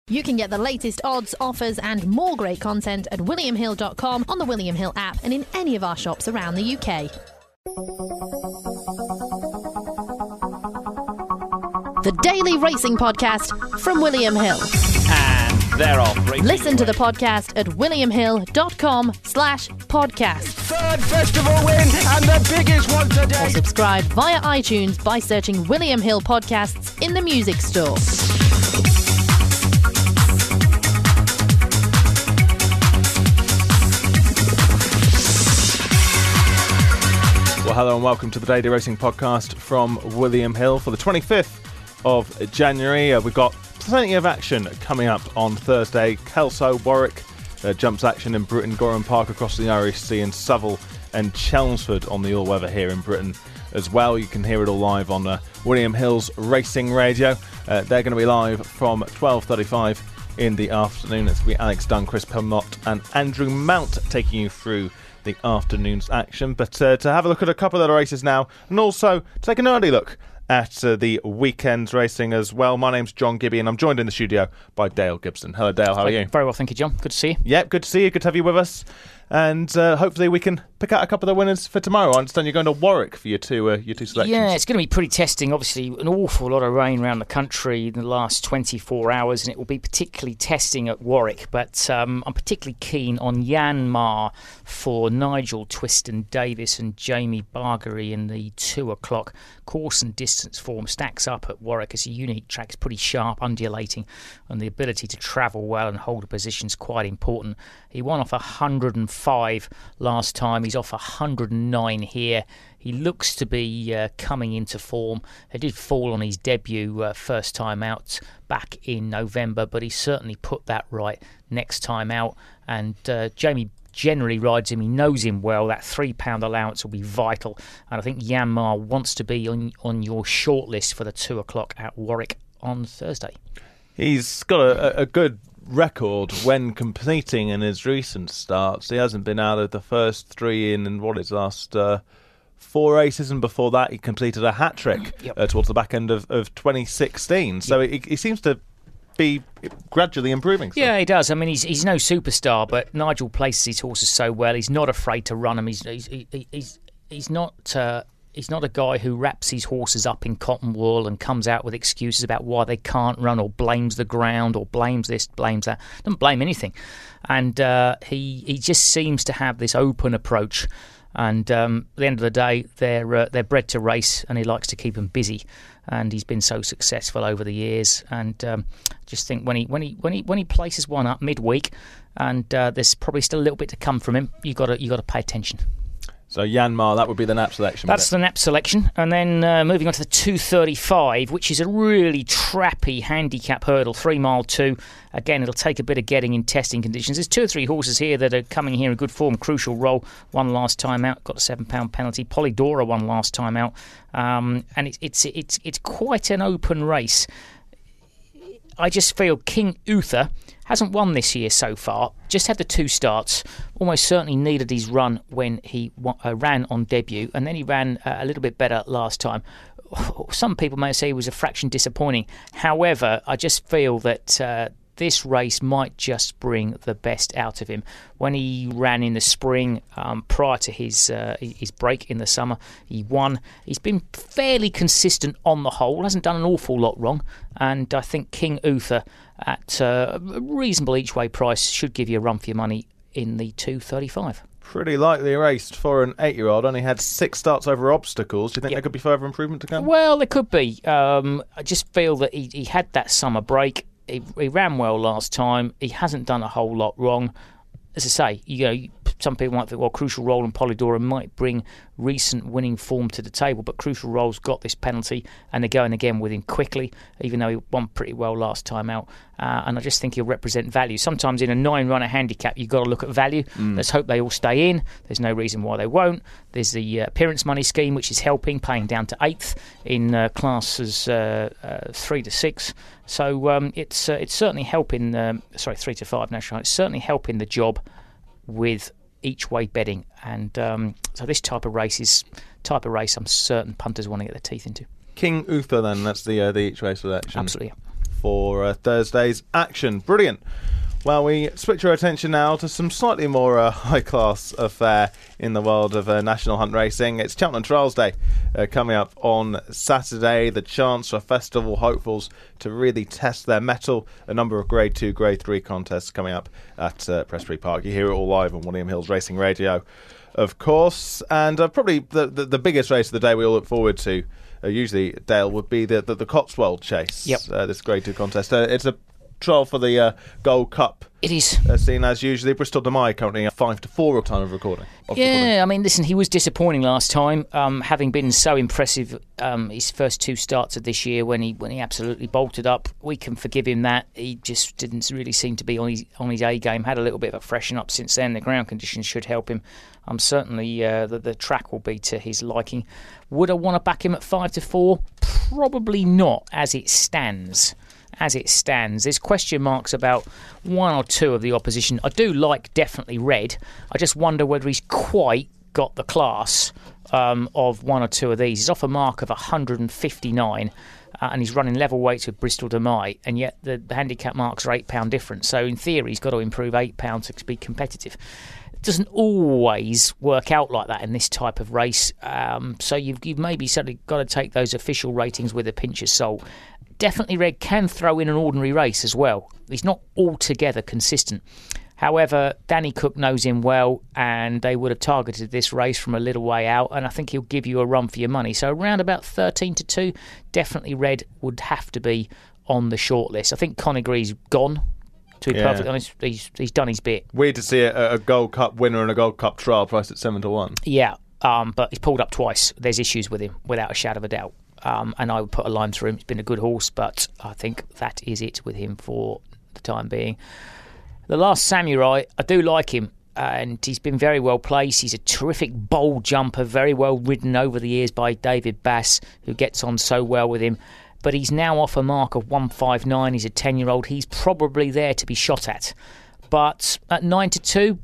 You can get the latest odds, offers and more great content at williamhill.com, on the William Hill app and in any of our shops around the UK. The Daily Racing Podcast from William Hill. And they're off. Listen to the podcast at williamhill.com/podcast. Third festival win and the biggest one today. Or subscribe via iTunes by searching William Hill Podcasts in the music store. Well, hello and welcome to the Daily Racing Podcast from William Hill for the 25th of January. We've got plenty of action coming up on Thursday. Kelso, Warwick, jumps action in Britton, Gorham Park across the Irish Sea, and Seville and Chelmsford on the all-weather here in Britain as well. You can hear it all live on William Hill's Racing Radio. They're going to be live from 12:35 in the afternoon. It's going to be Alex Dunn, Chris Pelmot and Andrew Mount taking you through the afternoon's action. But to have a look at a couple of the races now, and also take an early look at the weekend's racing as well. My name's John Gibby and I'm joined in the studio by Dale Gibson. Hello Dale, how are you? Very well, thank you, John. Good to see you. Yep, good to see you. Good to have you with us. And hopefully we can pick out a couple of the winners for tomorrow. I understand you're going to Warwick for your two selections. Yeah, it's going to be pretty testing. Obviously, an awful lot of rain around the country in the last 24 hours, and it will be particularly testing at Warwick. But I'm particularly keen on Yanmar for Nigel Twiston-Davis and Jamie Bargery in the 2 o'clock. Course and distance form stacks up at Warwick. It's a unique track. It's pretty sharp, undulating, and the ability to travel well and hold a position is quite important. He won off 105 last time. He's off 109 here. He looks to be coming into form. He did fall on his debut first time out back in November, but he certainly put that right next time out. And Jamie generally rides him. He knows him well. That £3 allowance will be vital. And I think Yanmar wants to be on your shortlist for the 2 o'clock at Warwick on Thursday. He's got a good record when completing in his recent starts. He hasn't been out of the first three in his last 4 races, and before that he completed a hat-trick towards the back end of 2016. So he seems to be gradually improving. So. Yeah, he does. I mean, he's no superstar, but Nigel places his horses so well. He's not afraid to run them. He's not a guy who wraps his horses up in cotton wool and comes out with excuses about why they can't run, or blames the ground, or blames this, blames that. Doesn't blame anything. And he just seems to have this open approach. And at the end of the day, they're bred to race, and he likes to keep them busy. And he's been so successful over the years. And just think when he places one up midweek, and there's probably still a little bit to come from him, you got to pay attention. So Yanmar, that would be the nap selection. That's the nap selection. And then moving on to the 2:35, which is a really trappy handicap hurdle, 3 mile 2. Again, it'll take a bit of getting in testing conditions. There's 2 or 3 horses here that are coming here in good form. Crucial Role won last time out, got a £7 penalty. Polydora won last time out, and it's quite an open race. I just feel King Uther hasn't won this year so far, just had the 2 starts, almost certainly needed his run when he ran on debut, and then he ran a little bit better last time. Some people may say he was a fraction disappointing. However, I just feel that this race might just bring the best out of him. When he ran in the spring, prior to his break in the summer, he won. He's been fairly consistent on the whole, hasn't done an awful lot wrong, and I think King Uther at a reasonable each-way price should give you a run for your money in the 2:35. Pretty lightly raced for an 8-year-old. Only had 6 starts over obstacles. Do you think there could be further improvement to come? Well, there could be. I just feel that he had that summer break. He ran well last time. He hasn't done a whole lot wrong. As I say, some people might think, well, Crucial Role and Polydora might bring recent winning form to the table, but Crucial Role's got this penalty, and they're going again with him quickly, even though he won pretty well last time out. And I just think he'll represent value. Sometimes in a 9-runner handicap, you've got to look at value. Let's hope they all stay in. There's no reason why they won't. There's the appearance money scheme, which is helping, paying down to 8th in classes 3 to 6. So it's certainly helping. 3 to 5 national. It's certainly helping the job with each way betting, and so this type of race I'm certain punters want to get their teeth into. King Uther, then, that's the each way selection. Absolutely. for Thursday's action. Brilliant. Well, we switch our attention now to some slightly more high-class affair in the world of National Hunt racing. It's Cheltenham Trials Day coming up on Saturday. The chance for festival hopefuls to really test their mettle. A number of Grade 2, Grade 3 contests coming up at Prestbury Park. You hear it all live on William Hill's Racing Radio, of course. And probably the biggest race of the day we all look forward to, usually, Dale, would be the Cotswold Chase. Yep. This Grade 2 contest. It's a trial for the Gold Cup. It is. Seen as usually. Bristol de Mai currently at 5-4 at time of recording. I mean, listen, he was disappointing last time, having been so impressive his first 2 starts of this year when he absolutely bolted up. We can forgive him that. He just didn't really seem to be on his A game. Had a little bit of a freshen up since then. The ground conditions should help him. Certainly the track will be to his liking. Would I want to back him at 5-4? Probably not, as it stands. There's question marks about 1 or 2 of the opposition. I do like Definitely Red. I just wonder whether he's quite got the class of 1 or 2 of these. He's off a mark of 159 and he's running level weights with Bristol de Mai, and yet the handicap marks are £8 difference. So in theory he's got to improve £8 to be competitive. It doesn't always work out like that in this type of race. So you've maybe suddenly got to take those official ratings with a pinch of salt. Definitely Red can throw in an ordinary race as well. He's not altogether consistent. However, Danny Cook knows him well, and they would have targeted this race from a little way out, and I think he'll give you a run for your money. So around about 13-2, Definitely Red would have to be on the shortlist. I think Conagry's gone, to be perfectly honest. He's done his bit. Weird to see a Gold Cup winner and a Gold Cup trial priced at 7-1. Yeah, but he's pulled up twice. There's issues with him, without a shadow of a doubt. And I would put a line through him. He's been a good horse, but I think that is it with him for the time being. The Last Samurai, I do like him, and he's been very well placed. He's a terrific bold jumper, very well ridden over the years by David Bass, who gets on so well with him. But he's now off a mark of 159. He's a 10-year-old. He's probably there to be shot at. But at 9-2,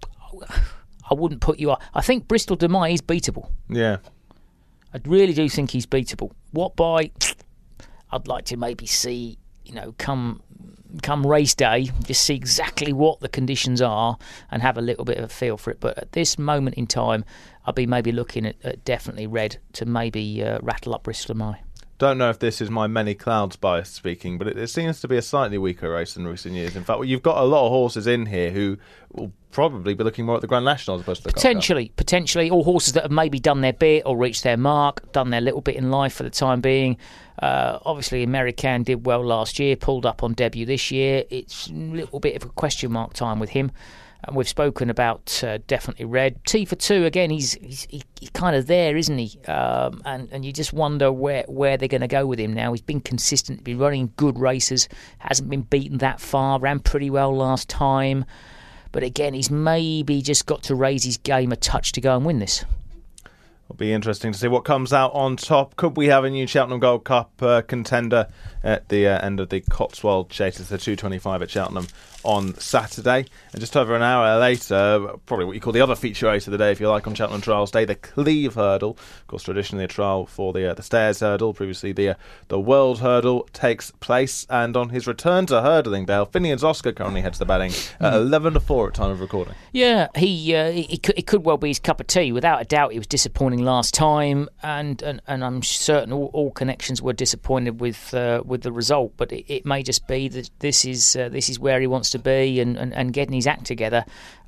I wouldn't put you up. I think Bristol de Mai is beatable. Yeah. I really do think he's beatable. What by? I'd like to maybe see, come race day, just see exactly what the conditions are and have a little bit of a feel for it. But at this moment in time, I'll be maybe looking at Definitely Red to maybe rattle up Bristol de Mai. Don't know if this is my many clouds bias speaking, but it seems to be a slightly weaker race than recent years. In fact, you've got a lot of horses in here who will probably be looking more at the Grand National as opposed to the Potentially, all horses that have maybe done their bit or reached their mark, done their little bit in life for the time being. Obviously, American did well last year, pulled up on debut this year. It's a little bit of a question mark time with him. And we've spoken about Definitely Red. T for 2, again, he's kind of there, isn't he? And you just wonder where they're going to go with him now. He's been consistent, been running good races, hasn't been beaten that far, ran pretty well last time. But again, he's maybe just got to raise his game a touch to go and win this. It'll be interesting to see what comes out on top. Could we have a new Cheltenham Gold Cup contender at the end of the Cotswold Chase? It's the 225 at Cheltenham on Saturday. And just over an hour later, probably what you call the other feature race of the day, if you like, on Cheltenham Trials Day, the Cleve Hurdle. Of course, traditionally a trial for the Stairs Hurdle. Previously, the World Hurdle takes place. And on his return to hurdling, Dale, Finian's Oscar currently heads the batting at 11-4 at time of recording. Yeah, it could well be his cup of tea. Without a doubt, he was disappointing last time, and I'm certain all connections were disappointed with the result. But it may just be that this is where he wants to be and getting his act together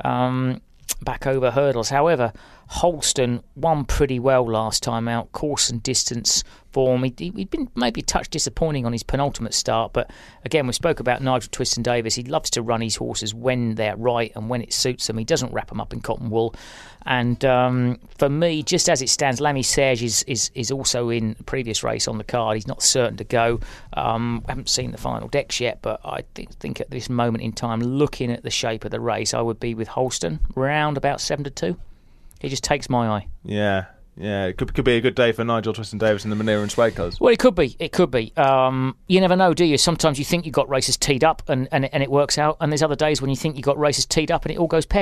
back over hurdles. However, Holston won pretty well last time out, course and distance form. He'd been maybe a touch disappointing on his penultimate start, but again, we spoke about Nigel Twiston-Davies. He loves to run his horses when they're right and when it suits them. He doesn't wrap them up in cotton wool. And for me, just as it stands, Lamy Serge is also in the previous race on the card. He's not certain to go. Haven't seen the final decks yet, but I think at this moment in time, looking at the shape of the race, I would be with Holston, round about 7-2. He just takes my eye. Yeah, it could be a good day for Nigel Twiston-Davies in the Manera and Sway colours. Well, it could be. You never know, do you? Sometimes you think you've got races teed up and it works out, and there's other days when you think you've got races teed up and it all goes pear-shaped.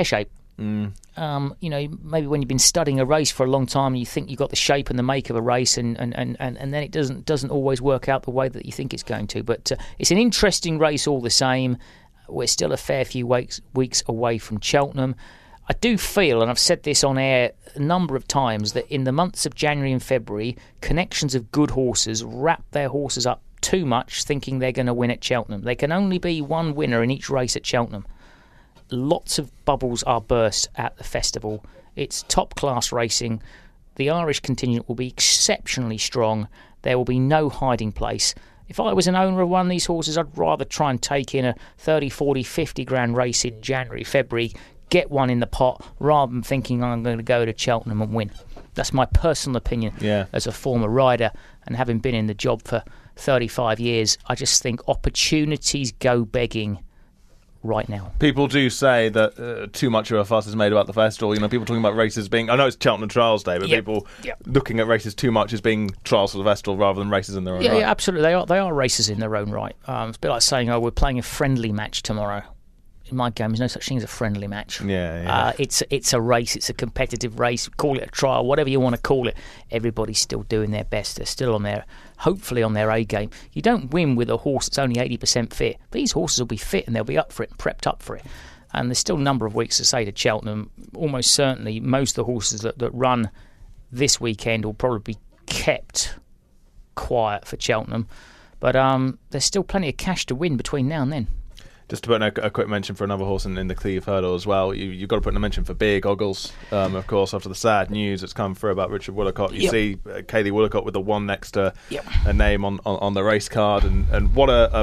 Maybe when you've been studying a race for a long time and you think you've got the shape and the make of a race, and then it doesn't always work out the way that you think it's going to. But it's an interesting race all the same. We're still a fair few weeks away from Cheltenham. I do feel, and I've said this on air a number of times, that in the months of January and February, connections of good horses wrap their horses up too much, thinking they're going to win at Cheltenham. There can only be one winner in each race at Cheltenham. Lots of bubbles are burst at the festival. It's top-class racing. The Irish contingent will be exceptionally strong. There will be no hiding place. If I was an owner of one of these horses, I'd rather try and take in a 30, 40, 50 grand race in January, February, get one in the pot, rather than thinking I'm going to go to Cheltenham and win. That's my personal opinion as a former rider, and having been in the job for 35 years, I just think opportunities go begging right now. People do say that too much of a fuss is made about the festival. People talking about races being... I know it's Cheltenham Trials Day, but people looking at races too much as being trials for the festival rather than races in their own right. Yeah, absolutely. They are races in their own right. It's a bit like saying, we're playing a friendly match tomorrow. In my game, there's no such thing as a friendly match. It's a race. It's a competitive race. Call it a trial, whatever you want to call it. Everybody's still doing their best. They're still hopefully on their A game. You don't win with a horse that's only 80% fit. These horses will be fit and they'll be up for it and prepped up for it. And there's still a number of weeks to say to Cheltenham. Almost certainly, most of the horses that run this weekend will probably be kept quiet for Cheltenham. But there's still plenty of cash to win between now and then. Just to put a quick mention for another horse in the Cleve hurdle as well, you've got to put in a mention for Beer Goggles, of course, after the sad news that's come through about Richard Woolacott. You see Kaylee Woolacott with the one next to a name on the race card, and what a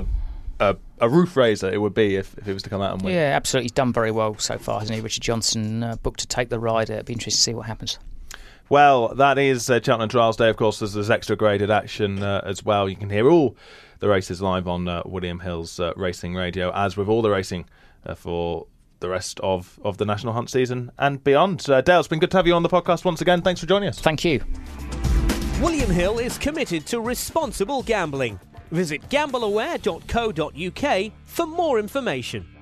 roof raiser it would be if he was to come out and win. Yeah, absolutely. He's done very well so far, hasn't he? Richard Johnson booked to take the ride. It'd be interesting to see what happens. Well, that is Cheltenham Trials Day. Of course, there's extra graded action as well. You can hear all the races live on William Hill's Racing Radio, as with all the racing for the rest of the National Hunt season and beyond. Dale, it's been good to have you on the podcast once again. Thanks for joining us. Thank you. William Hill is committed to responsible gambling. Visit gambleaware.co.uk for more information.